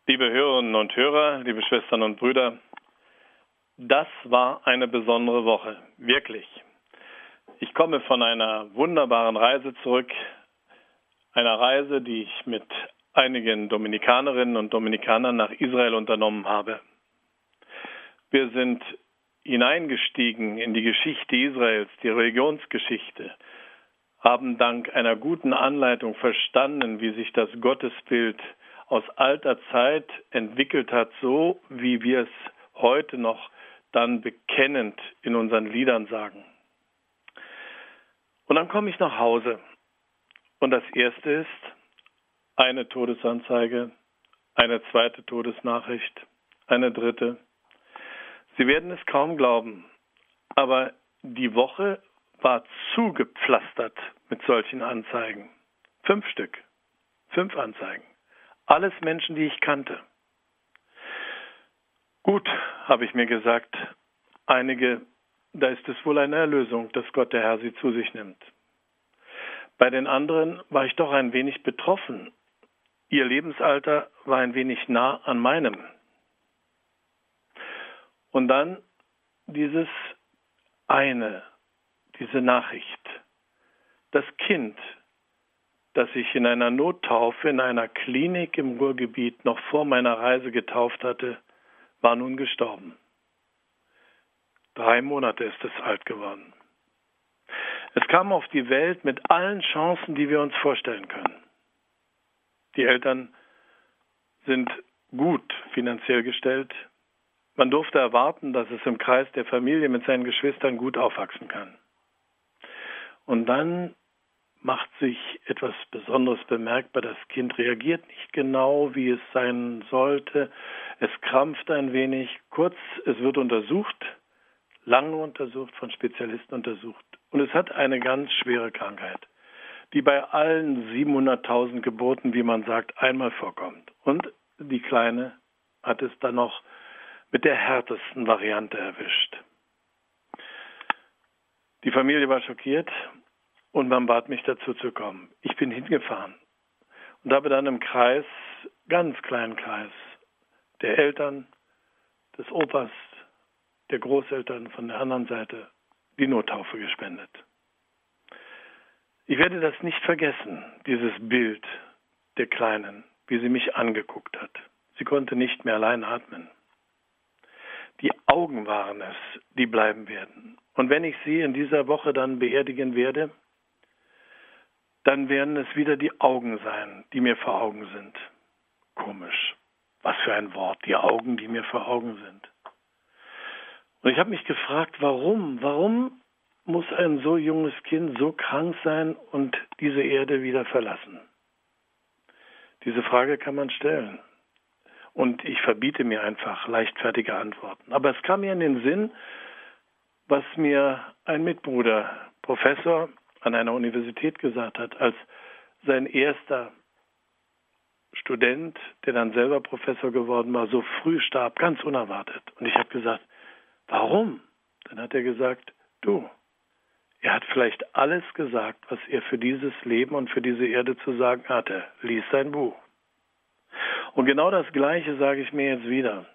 Liebe Hörerinnen und Hörer, liebe Schwestern und Brüder, das war eine besondere Woche, wirklich. Ich komme von einer wunderbaren Reise zurück, einer Reise, die ich mit einigen Dominikanerinnen und Dominikanern nach Israel unternommen habe. Wir sind hineingestiegen in die Geschichte Israels, die Religionsgeschichte, haben dank einer guten Anleitung verstanden, wie sich das Gottesbild aus alter Zeit entwickelt hat, so wie wir es heute noch dann bekennend in unseren Liedern sagen. Und dann komme ich nach Hause und das erste ist eine Todesanzeige, eine zweite Todesnachricht, eine dritte. Sie werden es kaum glauben, aber die Woche war zugepflastert mit solchen Anzeigen. 5 Stück, 5 Anzeigen. Alles Menschen, die ich kannte. Gut, habe ich mir gesagt, einige, da ist es wohl eine Erlösung, dass Gott der Herr sie zu sich nimmt. Bei den anderen war ich doch ein wenig betroffen. Ihr Lebensalter war ein wenig nah an meinem. Und dann diese Nachricht. Das Kind, das ich in einer Nottaufe in einer Klinik im Ruhrgebiet noch vor meiner Reise getauft hatte, war nun gestorben. 3 Monate ist es alt geworden. Es kam auf die Welt mit allen Chancen, die wir uns vorstellen können. Die Eltern sind gut finanziell gestellt. Man durfte erwarten, dass es im Kreis der Familie mit seinen Geschwistern gut aufwachsen kann. Und dann macht sich etwas Besonderes bemerkbar. Das Kind reagiert nicht genau, wie es sein sollte. Es krampft ein wenig. Kurz, es wird untersucht, lange untersucht, von Spezialisten untersucht. Und es hat eine ganz schwere Krankheit, die bei allen 700.000 Geburten, wie man sagt, einmal vorkommt. Und die Kleine hat es dann noch mit der härtesten Variante erwischt. Die Familie war schockiert. Und man bat mich dazu zu kommen. Ich bin hingefahren und habe dann im Kreis, ganz kleinen Kreis, der Eltern, des Opas, der Großeltern von der anderen Seite, die Nottaufe gespendet. Ich werde das nicht vergessen, dieses Bild der Kleinen, wie sie mich angeguckt hat. Sie konnte nicht mehr allein atmen. Die Augen waren es, die bleiben werden. Und wenn ich sie in dieser Woche dann beerdigen werde, dann werden es wieder die Augen sein, die mir vor Augen sind. Komisch. Was für ein Wort, die Augen, die mir vor Augen sind. Und ich habe mich gefragt, warum? Warum muss ein so junges Kind so krank sein und diese Erde wieder verlassen? Diese Frage kann man stellen. Und ich verbiete mir einfach leichtfertige Antworten. Aber es kam mir in den Sinn, was mir ein Mitbruder, Professor an einer Universität gesagt hat, als sein erster Student, der dann selber Professor geworden war, so früh starb, ganz unerwartet. Und ich habe gesagt, warum? Dann hat er gesagt, er hat vielleicht alles gesagt, was er für dieses Leben und für diese Erde zu sagen hatte. Lies sein Buch. Und genau das Gleiche sage ich mir jetzt wieder.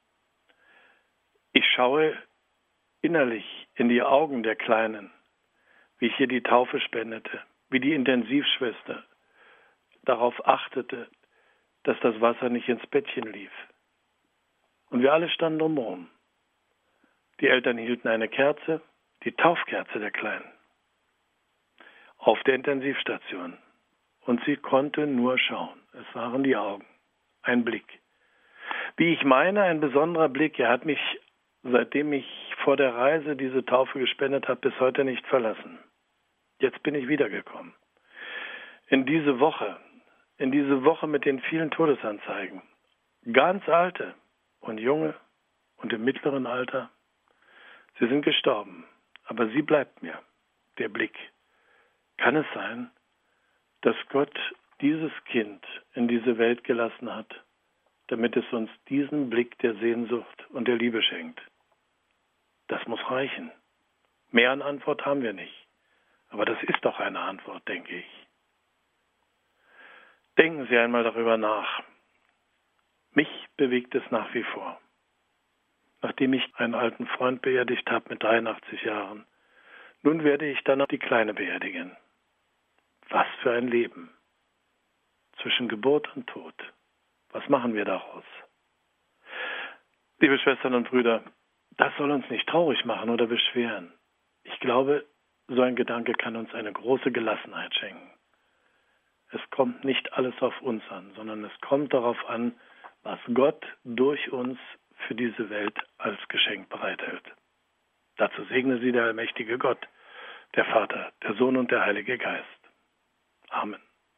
Ich schaue innerlich in die Augen der Kleinen, wie ich hier die Taufe spendete, wie die Intensivschwester darauf achtete, dass das Wasser nicht ins Bettchen lief. Und wir alle standen drumherum. Die Eltern hielten eine Kerze, die Taufkerze der Kleinen, auf der Intensivstation. Und sie konnte nur schauen. Es waren die Augen, ein Blick. Wie ich meine, ein besonderer Blick. Er hat mich, seitdem ich vor der Reise diese Taufe gespendet habe, bis heute nicht verlassen. Jetzt bin ich wiedergekommen. In diese Woche mit den vielen Todesanzeigen. Ganz alte und junge und im mittleren Alter. Sie sind gestorben, aber sie bleibt mir, der Blick. Kann es sein, dass Gott dieses Kind in diese Welt gelassen hat, damit es uns diesen Blick der Sehnsucht und der Liebe schenkt? Das muss reichen. Mehr an Antwort haben wir nicht. Aber das ist doch eine Antwort, denke ich. Denken Sie einmal darüber nach. Mich bewegt es nach wie vor. Nachdem ich einen alten Freund beerdigt habe mit 83 Jahren, nun werde ich dann noch die Kleine beerdigen. Was für ein Leben. Zwischen Geburt und Tod. Was machen wir daraus? Liebe Schwestern und Brüder, das soll uns nicht traurig machen oder beschweren. Ich glaube, so ein Gedanke kann uns eine große Gelassenheit schenken. Es kommt nicht alles auf uns an, sondern es kommt darauf an, was Gott durch uns für diese Welt als Geschenk bereithält. Dazu segne sie der allmächtige Gott, der Vater, der Sohn und der Heilige Geist. Amen.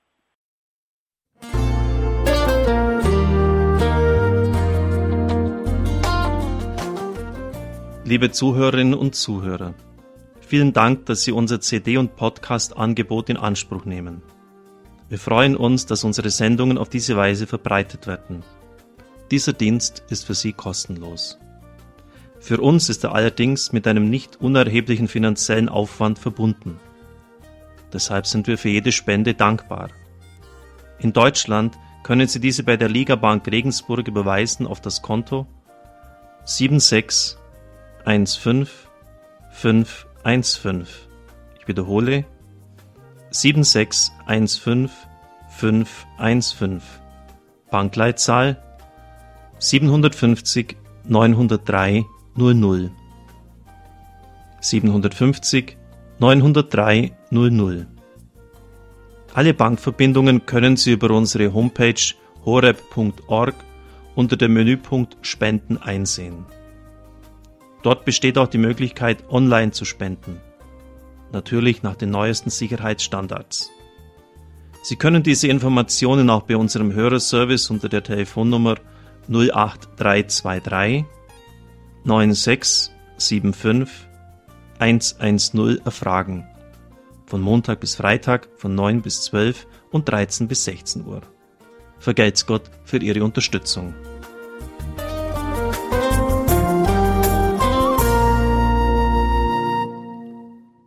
Liebe Zuhörerinnen und Zuhörer, vielen Dank, dass Sie unser CD- und Podcast-Angebot in Anspruch nehmen. Wir freuen uns, dass unsere Sendungen auf diese Weise verbreitet werden. Dieser Dienst ist für Sie kostenlos. Für uns ist er allerdings mit einem nicht unerheblichen finanziellen Aufwand verbunden. Deshalb sind wir für jede Spende dankbar. In Deutschland können Sie diese bei der Ligabank Regensburg überweisen auf das Konto 7615515. Ich wiederhole 7615515. Bankleitzahl 750 903 00. 750 903 00. Alle Bankverbindungen können Sie über unsere Homepage horeb.org unter dem Menüpunkt Spenden einsehen. Dort besteht auch die Möglichkeit, online zu spenden. Natürlich nach den neuesten Sicherheitsstandards. Sie können diese Informationen auch bei unserem Hörerservice unter der Telefonnummer 08323 9675 110 erfragen. Von Montag bis Freitag von 9 bis 12 und 13 bis 16 Uhr. Vergelt's Gott für Ihre Unterstützung.